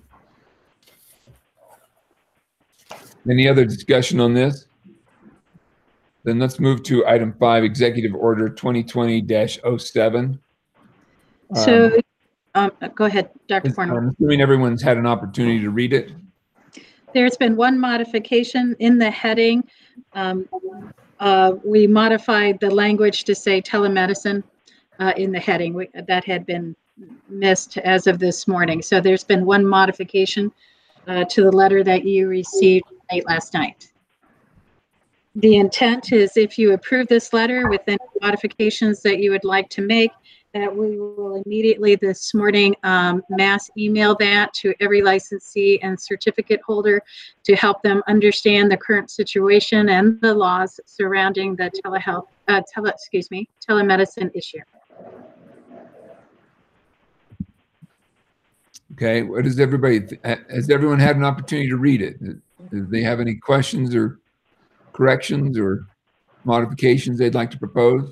Any other discussion on this? Then let's move to item 5, Executive Order 2020-07. So, go ahead, Dr. Cornwell. I'm assuming everyone's had an opportunity to read it. There's been one modification in the heading. We modified the language to say telemedicine in the heading. That had been missed as of this morning. So there's been one modification to the letter that you received late last night. The intent is, if you approve this letter with any modifications that you would like to make, that we will immediately this morning mass email that to every licensee and certificate holder to help them understand the current situation and the laws surrounding the telemedicine issue. Okay, what does has everyone had an opportunity to read it? Do they have any questions or corrections or modifications they'd like to propose?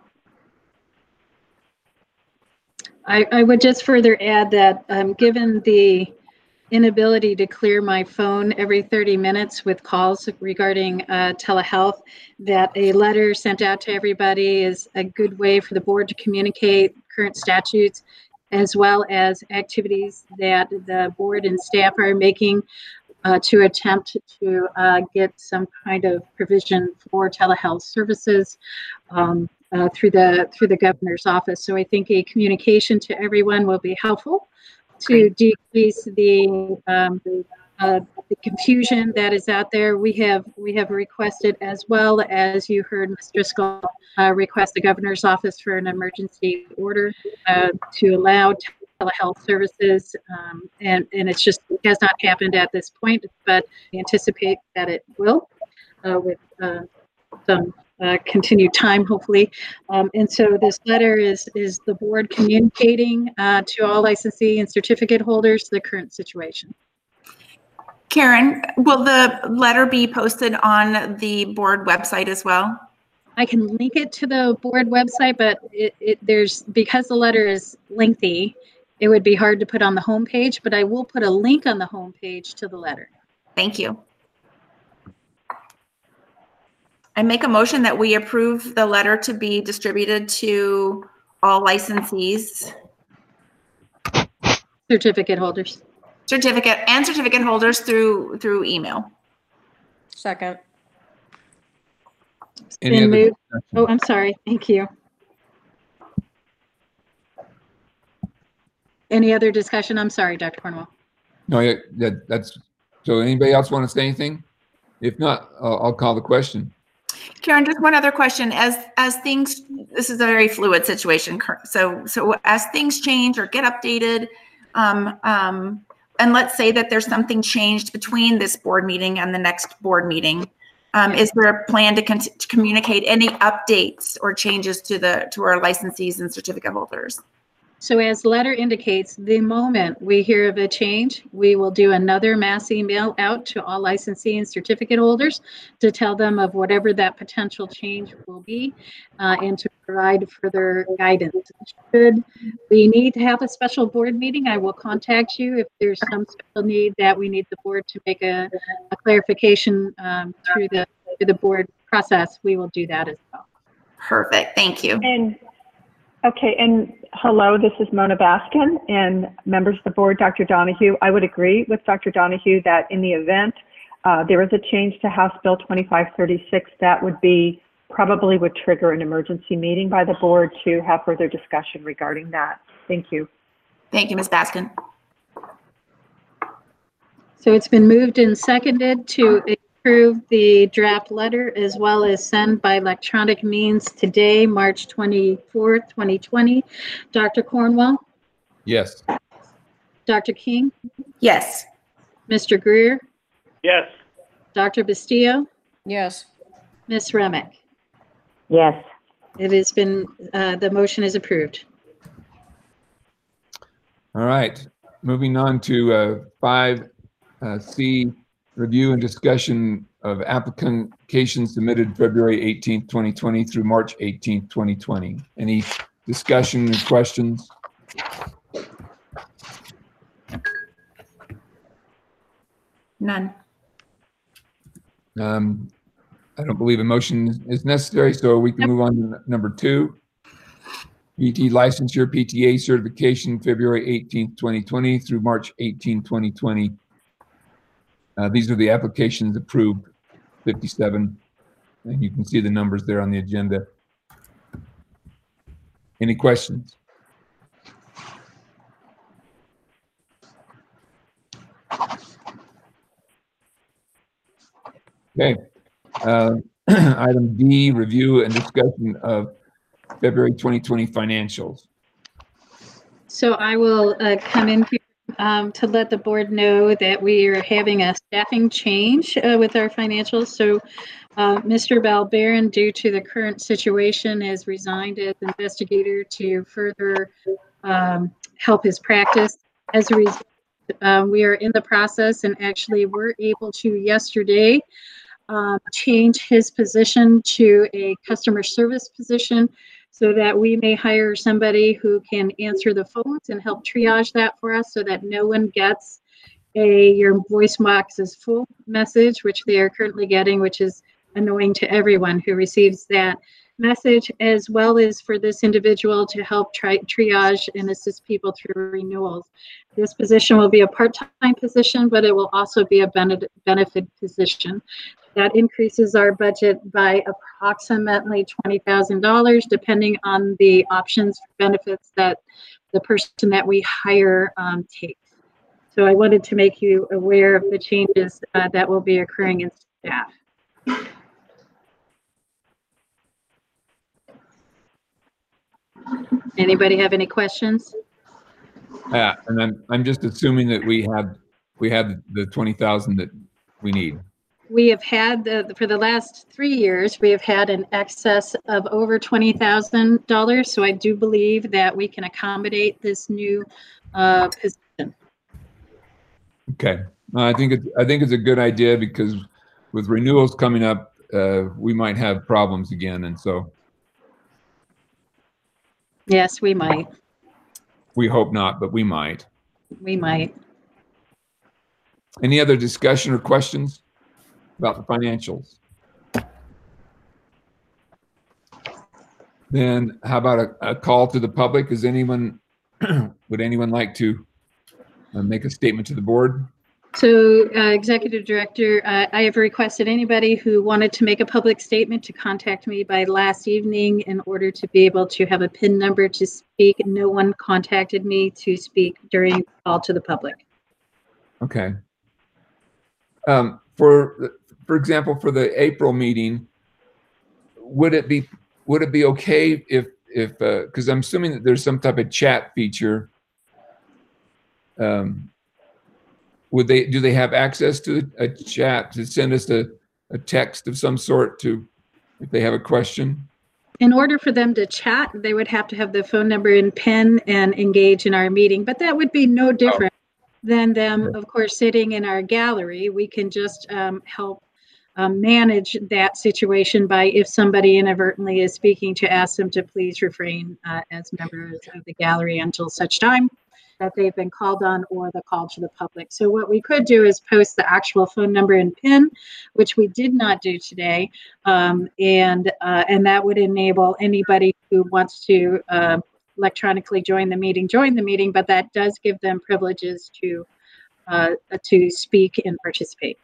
I would just further add that given the inability to clear my phone every 30 minutes with calls regarding telehealth, that a letter sent out to everybody is a good way for the board to communicate current statutes, as well as activities that the board and staff are making to attempt to get some kind of provision for telehealth services through the governor's office. So I think a communication to everyone will be helpful to decrease the confusion that is out there. We have requested, as well as you heard Ms. Driscoll request the governor's office for an emergency order to allow telehealth services, and it has not happened at this point, but we anticipate that it will with some continued time, hopefully. And so this letter is the board communicating to all licensee and certificate holders the current situation. Karen, will the letter be posted on the board website as well? I can link it to the board website, but because the letter is lengthy, it would be hard to put on the homepage, but I will put a link on the homepage to the letter. Thank you. I make a motion that we approve the letter to be distributed to all licensees. Certificate holders. certificate holders through email. Second. Any Been other moved. discussion? Oh, I'm sorry. Thank you. Any other discussion? I'm sorry, Dr. Cornwell. No, yeah, that's, so anybody else want to say anything? If not, I'll call the question. Karen, just one other question. As things, this is a very fluid situation. So as things change or get updated, and let's say that there's something changed between this board meeting and the next board meeting, is there a plan to communicate any updates or changes to our licensees and certificate holders? So as the letter indicates, the moment we hear of a change, we will do another mass email out to all licensee and certificate holders to tell them of whatever that potential change will be, and to provide further guidance. Should we need to have a special board meeting, I will contact you. If there's some special need that we need the board to make a clarification through the board process, we will do that as well. Perfect. Thank you. And okay, and hello, this is Mona Baskin, and members of the board, Dr. Donahue. I would agree with Dr. Donahue that in the event there is a change to House Bill 2536, that probably would trigger an emergency meeting by the board to have further discussion regarding that. Thank you. Thank you, Ms. Baskin. So it's been moved and seconded to approve the draft letter as well as send by electronic means today, March 24th, 2020. Dr. Cornwell? Yes. Dr. King? Yes. Mr. Greer? Yes. Dr. Bastillo? Yes. Ms. Remick? Yes. It has been, the motion is approved. All right. Moving on to 5C, review and discussion of applications submitted February 18th, 2020 through March 18th, 2020. Any discussion or questions? None. I don't believe a motion is necessary, so we can move on to number 2. PT licensure, PTA certification, February 18th, 2020 through March 18th, 2020. These are the applications approved, 57, and you can see the numbers there on the agenda. Any questions? Okay. Item D, review and discussion of February 2020 financials. So I will come in here to let the board know that we are having a staffing change with our financials. So Mr. Balbaran, due to the current situation, has resigned as investigator to further help his practice. As a result, we are in the process and actually were able to yesterday change his position to a customer service position so that we may hire somebody who can answer the phones and help triage that for us so that no one gets your voice box is full message, which they are currently getting, which is annoying to everyone who receives that message, as well as for this individual to help triage and assist people through renewals. This position will be a part-time position, but it will also be a benefit position. That increases our budget by approximately $20,000, depending on the options for benefits that the person that we hire takes. So I wanted to make you aware of the changes that will be occurring in staff. Anybody have any questions? Yeah, and I'm just assuming that we have the 20,000 that we need. We have had for the last 3 years, we have had an excess of over $20,000. So I do believe that we can accommodate this new position. Okay, I think it's a good idea because with renewals coming up, we might have problems again, and so. Yes, we might. We hope not, but we might. We might. Any other discussion or questions about the financials? Then how about a call to the public? Is anyone, would anyone like to make a statement to the board? So, Executive Director, I have requested anybody who wanted to make a public statement to contact me by last evening in order to be able to have a PIN number to speak. No one contacted me to speak during the call to the public. Okay. For example, for the April meeting, would it be okay if because I'm assuming that there's some type of chat feature. Do they have access to a chat to send us a text of some sort if they have a question? In order for them to chat, they would have to have the phone number and PIN and engage in our meeting, but that would be no different than them, of course, sitting in our gallery. We can just help manage that situation by, if somebody inadvertently is speaking, to ask them to please refrain as members of the gallery until such time that they've been called on or the call to the public. So what we could do is post the actual phone number and PIN, which we did not do today, and that would enable anybody who wants to electronically join the meeting, but that does give them privileges to speak and participate.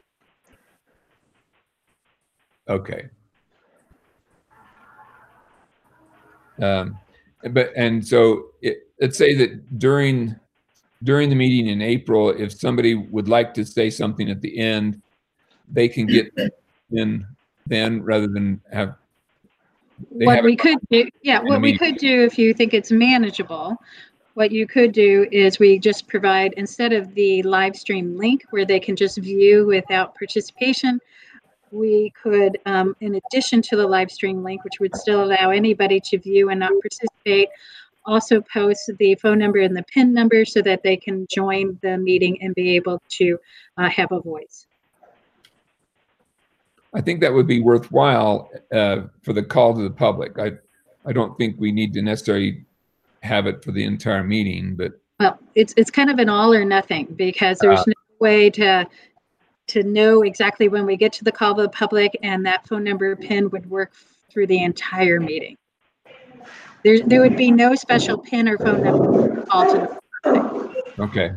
Okay. Let's say that during the meeting in April, if somebody would like to say something at the end, they can get in then rather than have. What we could do, if you think it's manageable, what you could do is we just provide, instead of the live stream link where they can just view without participation, we could, in addition to the live stream link, which would still allow anybody to view and not participate, also post the phone number and the PIN number so that they can join the meeting and be able to have a voice. I think that would be worthwhile for the call to the public. I don't think we need to necessarily have it for the entire meeting, but well, it's kind of an all or nothing, because there's no way to know exactly when we get to the call to the public, and that phone number PIN would work through the entire meeting. There would be no special PIN or phone number to call to the public. Okay.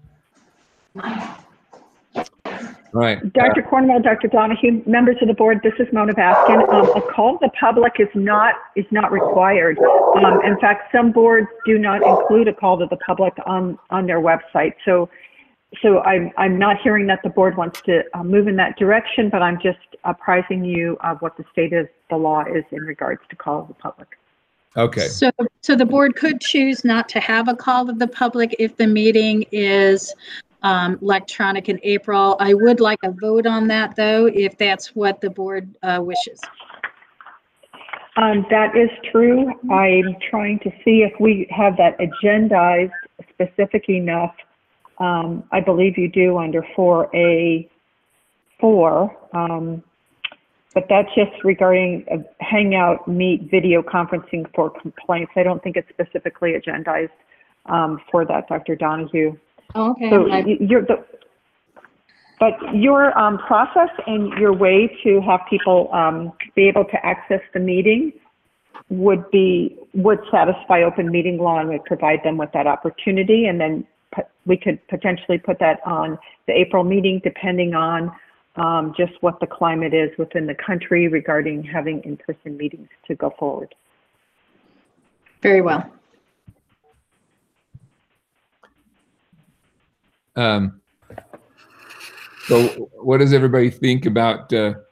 Right. Dr. Cornwell, Dr. Donahue, members of the board, this is Mona Baskin. A call to the public is not required. In fact, some boards do not include a call to the public on their website. So I'm not hearing that the board wants to move in that direction, but I'm just apprising you of what the state of the law is in regards to call to the public. Okay. So the board could choose not to have a call to the public if the meeting is electronic in April. I would like a vote on that, though, if that's what the board wishes. That is true. I'm trying to see if we have that agendized specific enough. I believe you do under 4A4, but that's just regarding Hangout, Meet, video conferencing for complaints. I don't think it's specifically agendized for that, Dr. Donahue. Okay. So your process and your way to have people be able to access the meeting would satisfy open meeting law and would provide them with that opportunity, and then we could potentially put that on the April meeting, depending on just what the climate is within the country regarding having in-person meetings to go forward. Very well. So what does everybody think about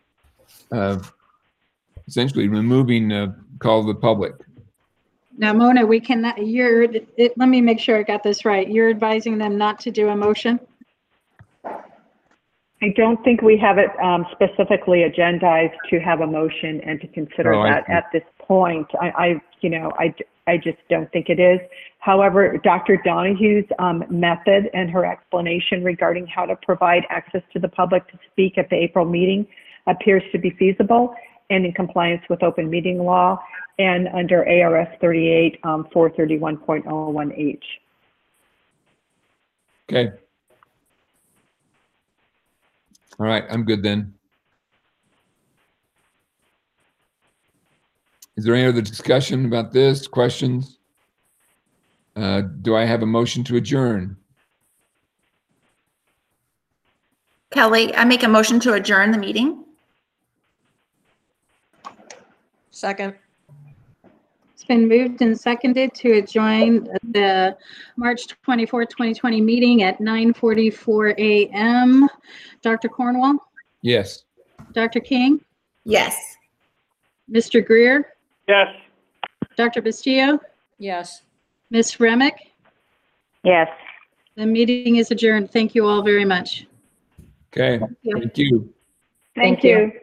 essentially removing call to the public? Now, Mona, we cannot, let me make sure I got this right. You're advising them not to do a motion? I don't think we have it specifically agendized to have a motion and to consider that at this point. I just don't think it is. However, Dr. Donahue's method and her explanation regarding how to provide access to the public to speak at the April meeting appears to be feasible and in compliance with open meeting law and under ARS 38 431.01H. Okay. All right, I'm good then. Is there any other discussion about this? Questions? Do I have a motion to adjourn? Kelly, I make a motion to adjourn the meeting. Second. It's been moved and seconded to adjourn the March 24th, 2020 meeting at 9:44 a.m. Dr. Cornwall, Yes. Dr. King, Yes. Mr. Greer, Yes. Dr. Bastillo, Yes. Ms. Remick. Yes. The meeting is adjourned. Thank you all very much. Okay. Thank you. Thank Thank you. you.